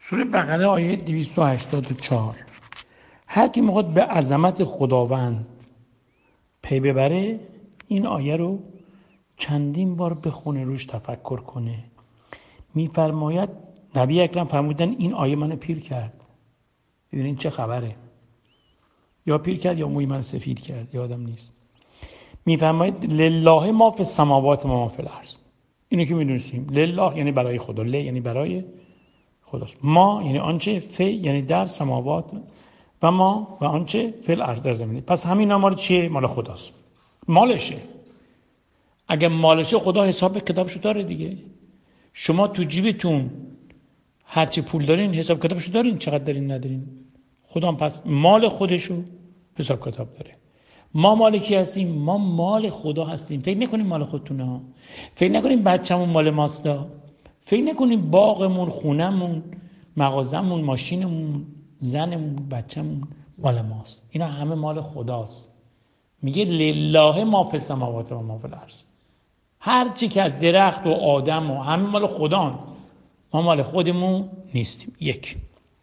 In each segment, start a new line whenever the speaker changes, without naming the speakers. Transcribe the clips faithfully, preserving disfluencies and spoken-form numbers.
سوره بقره آیه دویست و هشتاد و چهار. هر کی میخواد به عظمت خداوند پی ببره این آیه رو چندین بار بخونه، روش تفکر کنه. میفرماید نبی اکرم فرمودن این آیه منو پیر کرد. ببینین چه خبره، یا پیر کرد یا موی من سفید کرد، یادم نیست. میفرماید لله ما فی السماوات و ما فی الارض. اینو که میدونستیم، لله یعنی برای خدا، ل یعنی برای خداست، ما یعنی آنچه، فی یعنی در سماوات و ما و آنچه فی الارض در زمینه. پس همین مال چیه؟ مال خداست، مالشه. اگه مالشه خدا حساب کتابشو داره دیگه. شما تو جیبتون هرچی پول دارین حساب کتابشو دارین، چقدر دارین ندارین. خدا هم پس مال خودشو حساب کتاب داره. ما مال کی هستیم؟ ما مال خدا هستیم. فکر نکنیم مال خودتونه ها. فکر نکنیم بچه‌مون مال ماستا. فکر نکنیم باغمون، خونمون، مغازمون، ماشینمون، زنمون، بچه‌مون مال ماست. اینا همه مال خداست. میگه لله ما فی السماوات و ما فی الارض. هر چی که از درخت و آدم و همه مال خدان، ما مال خودمون نیستیم. یک.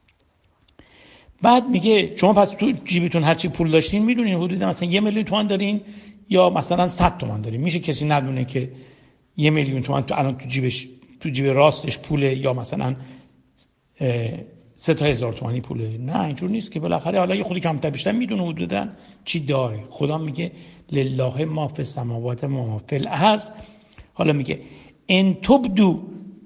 بعد میگه شما پس تو جیبتون هر چی پول داشتین میدونین حدود مثلا یه میلیون تومان دارین یا مثلا صد تومان دارین. میشه کسی ندونه که یه میلیون تومان تو الان تو جیبش، تو جیب راستش پوله یا مثلا سه تا هزار تومانی پوله؟ نه اینجور نیست که. بالاخره حالا یه خودی کمتر بیشتر میدونه حدوداً چی داره. خدا میگه لله ما فی السماوات و ما فی الارض. حالا میگه ان تبدو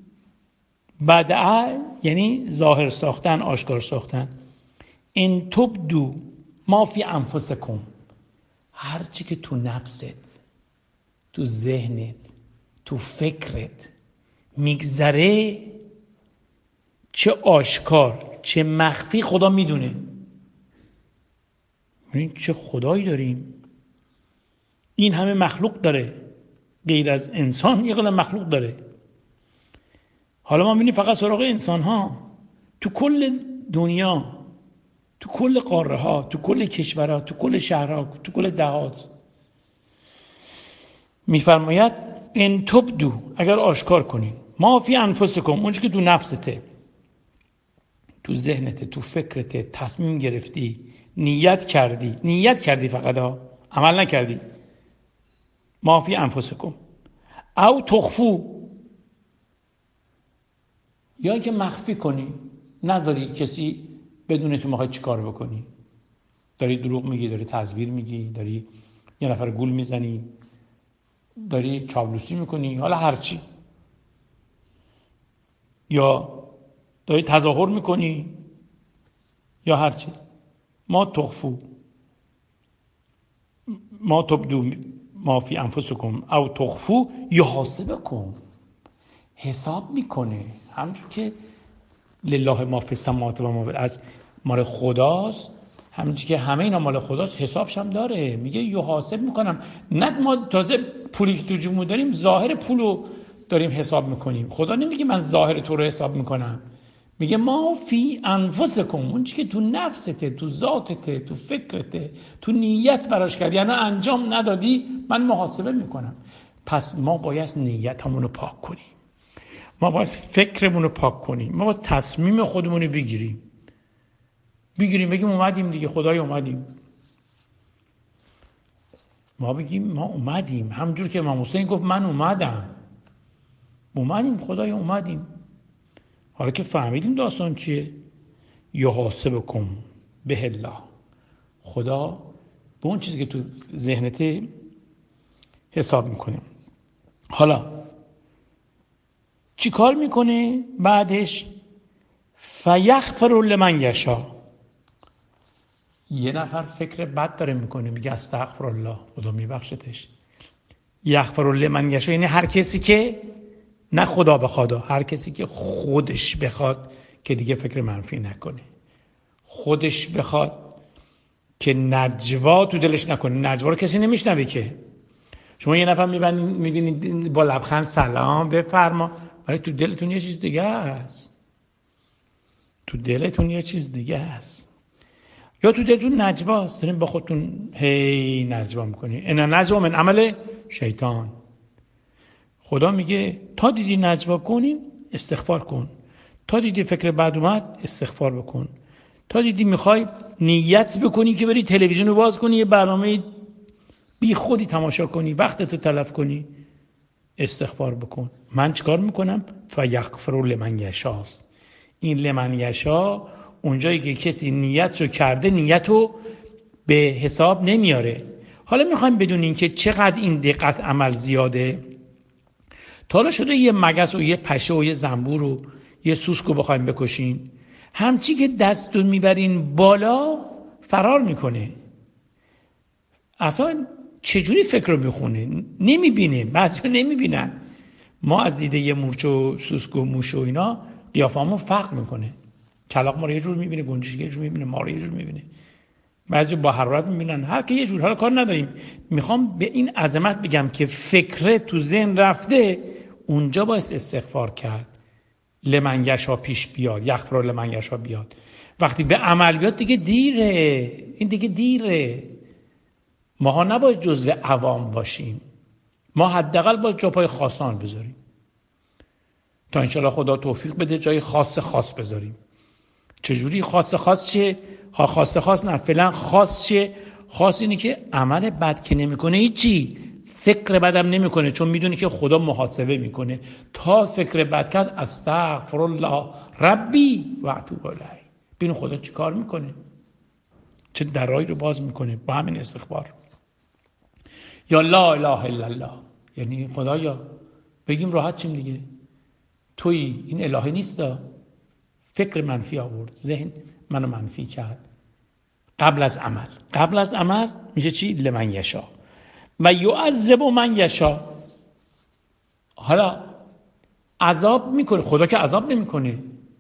بدع، یعنی ظاهر ساختن، آشکار ساختن. ان تبدو ما فی انفسکم، هر چی که تو نفست، تو ذهنت، تو فکرت میگذره، چه آشکار چه مخفی، خدا میدونه. ببین چه خدایی داریم. این همه مخلوق داره، غیر از انسان یه قلم مخلوق داره. حالا ما می‌بینیم فقط سراغ انسان ها، تو کل دنیا، تو کل قاره ها، تو کل کشورها، تو کل شهرها، تو کل دهات. میفرماید ان تبدو، اگر آشکار کنی، ما فی انفسکم، اونچه که تو نفسته، تو ذهنته، تو فکرته، تصمیم گرفتی، نیت کردی، نیت کردی فقط ها، عمل نکردی. ما فی انفسکم او تخفو، یا که مخفی کنی، نداری کسی بدون تو میخوای چی کار بکنی. داری دروغ میگی، داری تزویر میگی، داری یه نفر گول میزنی، داری چاپلوسی میکنی، حالا هرچی، یا داری تظاهر میکنی یا هرچی. ما تخفو ما تبدو ما فی انفسکم او تخفو یحاسبکم، حساب میکنه. همونجور که لله ما فی السماوات و ما فی الارض مال خداست، همونجور که همه اینا مال خداست، حسابش هم داره. میگه یحاسب میکنم. نه ما تازه پولی که تو جیبمون داریم ظاهر پولو داریم حساب میکنیم. خدا نمیگه من ظاهر تو رو حساب میکنم، میگه ما فی انفسکم، اون چیزی که تو نفسته، تو ذاتته، تو فکرته، تو نیت براش کردی یعنی انجام ندادی، من محاسبه میکنم. پس ما باید نیتمون رو پاک کنیم، ما باید فکرمون رو پاک کنیم، ما باید تصمیم خودمون رو بگیریم بگیریم بگیم اومدیم دیگه، خدای اومدیم. ما بگیم ما اومدیم، همونجور که امام حسین گفت من اومدم، اومدیم خدای اومدیم. حالا که فهمیدیم داستان چیه، یحاسبکم به الله، خدا به اون چیزی که تو ذهنت حساب میکنه. حالا چی کار میکنه بعدش؟ فیغفر لمن یشاء. یه نفر فکر بد داره میکنه، میگه استغفر الله، خدا میبخشتش. یغفر لمن یشاء یعنی هر کسی که، نه خدا بخواد، هر کسی که خودش بخواد که دیگه فکر منفی نکنه، خودش بخواد که نجوا تو دلش نکنه. نجوا رو کسی نمیشنوه که. شما یه نفر میبینید میبینید با لبخند سلام بفرما، ولی تو دلتون یه چیز دیگه است. تو دلتون یه چیز دیگه است. یا تو دلتون نجوا است، دارین با خودتون هی نجوا میکنین. ان نجوا من عمل شیطان. خدا میگه تا دیدی نجوا کنین استغفار کن، تا دیدی فکر بد اومد استغفار بکن. تا دیدی میخوای نیت بکنی که بری تلویزیون رو باز کنی یه برنامه بی خودی تماشا کنی، وقتتو تلف کنی، استغفار بکن. من چیکار میکنم؟ فیغفر لمن یشاست. این لمن یشا اونجایی که کسی نیت رو کرده نیتو به حساب نمیاره. حالا میخوایم بدونین که چقدر این دقت عمل زیاده. تا حالا شده یه مگس و یه پشه و یه زنبور و یه سوسکو بخوایم بکشین، همچی که دستو میبرین بالا فرار میکنه. اصلا چجوری فکر رو میخونه؟ نمیبینه، بعضی نمیبینن. ما از دیده یه مورچه و سوسک و موش و اینا قیافمون فرق میکنه. کلاغ ما رو یه جور میبینه، گنجشک یه جور میبینه، ما رو یه جور میبینه، بعضی با حرارت میبینن، هر کی یه جور. حالا کار نداریم. میخوام به این عظمت بگم که فکر تو ذهن رفته، اونجا باید استغفار کرد. لمن یشا پیش بیاد، یغفر لمن یشا بیاد. وقتی به عمل بیاد دیگه دیره، این دیگه دیره. ماها نباید جزو عوام باشیم، ما حداقل باید جا پای خاصان بذاریم تا انشالله خدا توفیق بده جای خاص خاص بذاریم. چجوری خاص خاص چه؟ ها خاص خاص نه، فعلا خاص چه؟ خاص اینه که عمل بد که نمیکنه، هیچی فکر بدم نمیکنه، چون میدونی که خدا محاسبه میکنه. تا فکر بد کرد استغفر الله ربی و اتوب الیه. ببین خدا چی کار میکنه، چه درایی رو باز میکنه با همین استغفار. یا لا اله الا الله، یعنی خدایا بگیم راحت چیم دیگه، توی این الهه نیست دا. فکر منفی آورد، ذهن منو منفی کرد. قبل از عمل، قبل از عمل میشه چی؟ لمن یشا و یعذب من یشا. حالا عذاب میکنه خدا، که عذاب نمیکنه.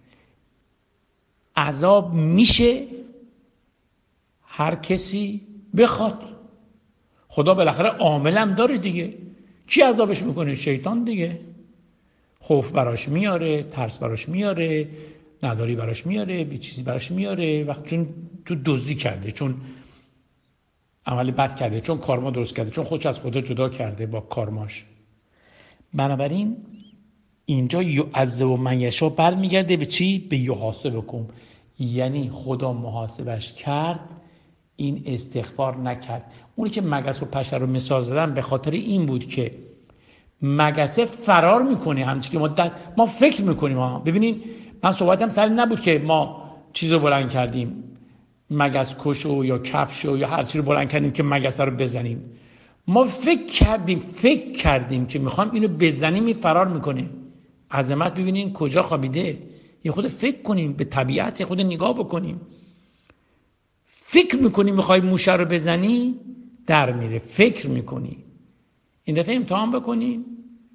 عذاب میشه هر کسی بخواد. خدا بالاخره عاملم داره دیگه. کی عذابش میکنه؟ شیطان دیگه. خوف براش میاره، ترس براش میاره، نداری براش میاره، بی چیزی براش میاره. وقت چون تو دزدی کرده، چون عمل بد کرده، چون کارما درست کرده، چون خودش از خدا جدا کرده با کارماش. بنابراین اینجا یعذب من یشا برمیگرده به چی؟ به یحاسبکم. یعنی خدا محاسبش کرد، این استغفار نکرد. اونی که مگس و پشه رو مثال زدم به خاطر این بود که مگسه فرار میکنه، همچنین که ما دست ما فکر میکنیم. ها ببینین، من صحبتم سر نبود که ما چیزو بلند کردیم، مگس کشو یا کفشو یا هر چیزی رو بلند کردیم که مگس رو بزنیم. ما فکر کردیم فکر کردیم که میخوام اینو بزنیم، این فرار میکنه. عظمت ببینین کجا خوابیده. یه خود فکر کنیم، به طبیعت یه خود نگاه بکنیم. فکر میکنی میخوای موشه رو بزنی، در میره. فکر میکنی. این دفعه امتحان بکنیم.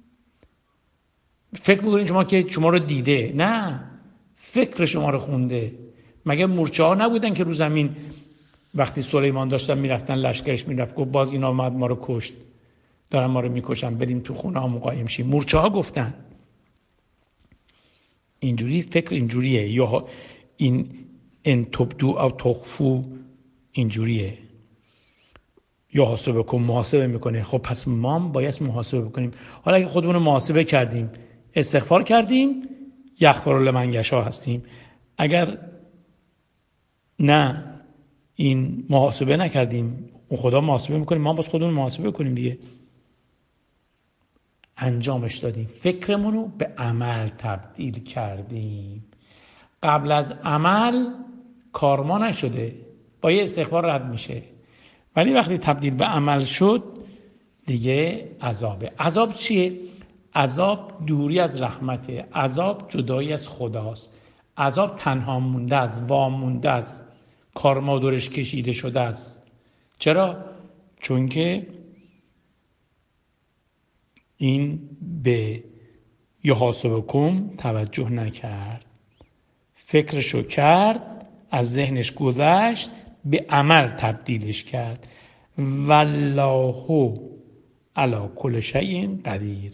فکر میکنین شما که شما رو دیده، نه، فکر شما رو خونده. مگه مورچه ها نبودن که رو زمین وقتی سلیمان داشتن میرفتن لشکرش میرفت گفت باز این آمد ما رو کشت، دارن ما رو میکشن، بریم تو خونه ها مقایم شیم. مورچه ها گفتن. اینجوری فکر اینجوریه. یا این ان تبدو او تخفو اینجوریه. یا حاسبکم، محاسبه میکنه. خب پس ما هم باید محاسبه بکنیم. حالا اگه خودمون رو محاسبه کردیم، استغفار کردیم، یغفر لمن یشا هستیم. اگر نه این محاسبه نکردیم، اون خدا محاسبه میکنیم، ما باز خودمون محاسبه کنیم دیگه. انجامش دادیم، فکرمون رو به عمل تبدیل کردیم. قبل از عمل کار ما نشده، با یه استغفار رد میشه. ولی وقتی تبدیل به عمل شد دیگه عذابه. عذاب چیه؟ عذاب دوری از رحمته. عذاب جدایی از خداست. عذاب تنها مونده است، وامونده است، کار ما دورش کشیده شده است. چرا؟ چون که این به یحاسبکم توجه نکرد. فکرشو کرد، از ذهنش گذشت، به عمل تبدیلش کرد. والله علی کل شیء قدیر.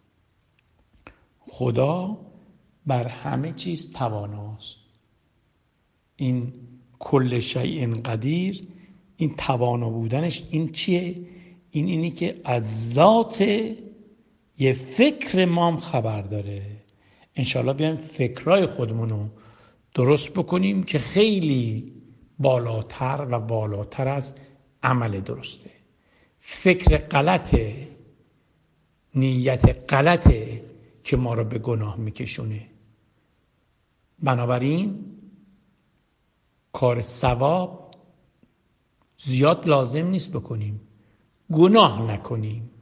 خدا بر همه چیز تواناست. این کل شیء قدیر، این توانا بودنش این چیه؟ این اینی که از ذات یه فکر ما هم خبر داره. انشالله بیایم فکرای خودمونو درست بکنیم که خیلی بالاتر و بالاتر از عمل درسته. فکر غلطه، نیت غلطه که ما رو به گناه میکشونه. بنابراین کار ثواب زیاد لازم نیست بکنیم، گناه نکنیم.